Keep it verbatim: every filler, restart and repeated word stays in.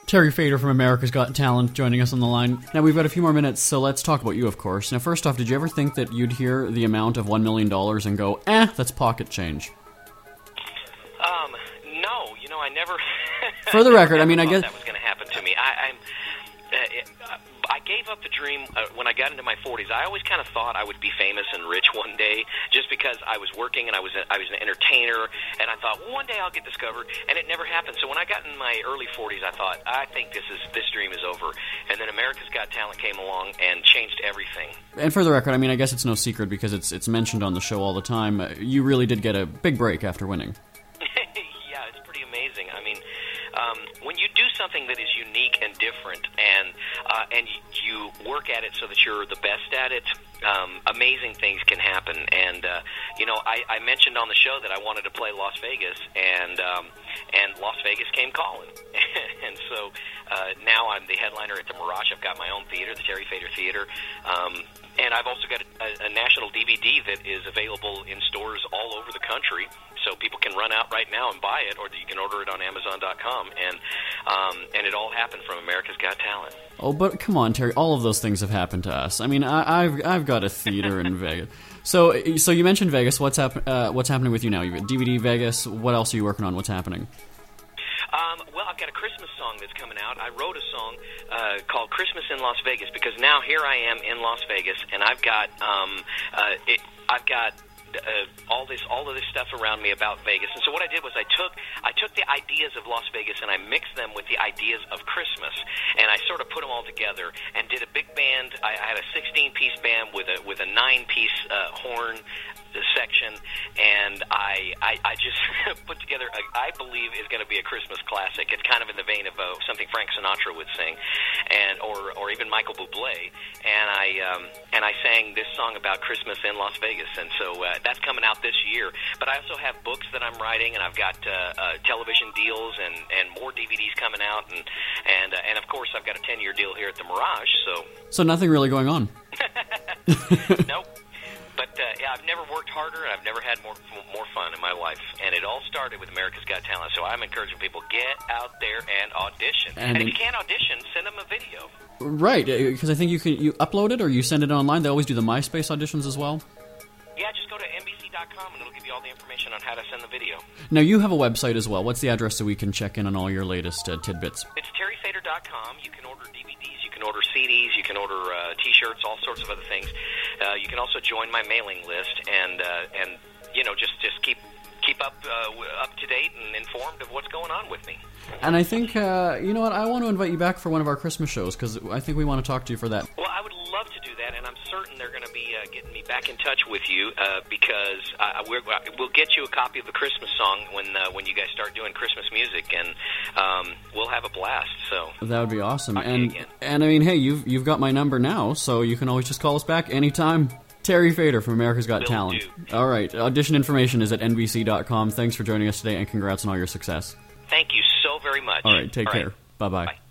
Terry Fator from America's Got Talent joining us on the line. Now, we've got a few more minutes, so let's talk about you, of course. Now, first off, did you ever think that you'd hear the amount of one million dollars and go, eh, that's pocket change? Um, no. You know, I never... For the record, I mean, I guess... that was going to happen to me. I, I'm... Uh, I gave up the dream uh, when I got into my forties. I always kind of thought I would be famous and rich one day, just because I was working and I was a, I was an entertainer, and I thought, well, one day I'll get discovered, and it never happened. So when I got in my early forties, I thought, I think this is this dream is over. And then America's Got Talent came along and changed everything. And for the record, I mean, I guess it's no secret because it's it's mentioned on the show all the time. Uh, you really did get a big break after winning. Yeah, it's pretty amazing. I mean, um, when you do something that is unique and different, and uh, and you work at it so that you're the best at it, um, amazing things can happen. And uh, you know, I, I mentioned on the show that I wanted to play Las Vegas, and um, and Las Vegas came calling. And so uh, now I'm the headliner at the Mirage. I've got my own theater, the Terry Fator Theater, um, and I've also got a, a national D V D that is available in stores all over the country. So people can run out right now and buy it, or you can order it on Amazon dot com, and um, and it all happened from America's Got Talent. Oh, but come on, Terry! All of those things have happened to us. I mean, I, I've I've got a theater in Vegas. So so you mentioned Vegas. What's hap- uh, What's happening with you now? You've got D V D Vegas. What else are you working on? What's happening? Um, well, I've got a Christmas song that's coming out. I wrote a song uh, called Christmas in Las Vegas, because now here I am in Las Vegas, and I've got um, uh, it, I've got. Uh, all this, all of this stuff around me about Vegas, and so what I did was I took, I took the ideas of Las Vegas and I mixed them with the ideas of Christmas, and I sort of put them all together and did a big band. I, I had a sixteen-piece band with a with a nine-piece uh, horn section, and I, I, I just put together, a, I believe, is going to be a Christmas classic. It's kind of in the vein of uh, something Frank Sinatra would sing, and or or even Michael Bublé. And I um, and I sang this song about Christmas in Las Vegas, and so uh, that's coming out this year. But I also have books that I'm writing, and I've got uh, uh, television deals and, and more D V Ds coming out, and and uh, and of course I've got a ten-year deal here at the Mirage. So so nothing really going on. Nope. But uh, yeah, I've never worked harder, and I've never had more more fun in my life. And it all started with America's Got Talent. So I'm encouraging people, get out there and audition. And, and if you can't audition, send them a video. Right, because I think you can you upload it or you send it online. They always do the MySpace auditions as well. Yeah, just go to N B C dot com and it'll give you all the information on how to send the video. Now, you have a website as well. What's the address so we can check in on all your latest uh, tidbits? It's terry fator dot com. You can order D V Ds, you can order C Ds, you can order uh, T-shirts, all sorts of other things. Uh, you can also join my mailing list and uh, and you know just just keep keep up uh, up to date and informed of what's going on with me. And I think uh, you know what, I want to invite you back for one of our Christmas shows, because I think we want to talk to you for that. Well, I would love to do that, and I'm certain they're going to be uh, getting me back in touch with you uh, because uh, we're, we'll get you a copy of the Christmas song when uh, when you guys start doing Christmas music, and um, we'll have a blast. So that would be awesome. And and I mean, hey, you've you've got my number now, so you can always just call us back anytime. Terry Fator from America's Got Will Talent. do. All right, audition information is at N B C dot com. Thanks for joining us today, and congrats on all your success. Thank you so very much. All right, take all care. Right. Bye-bye. Bye.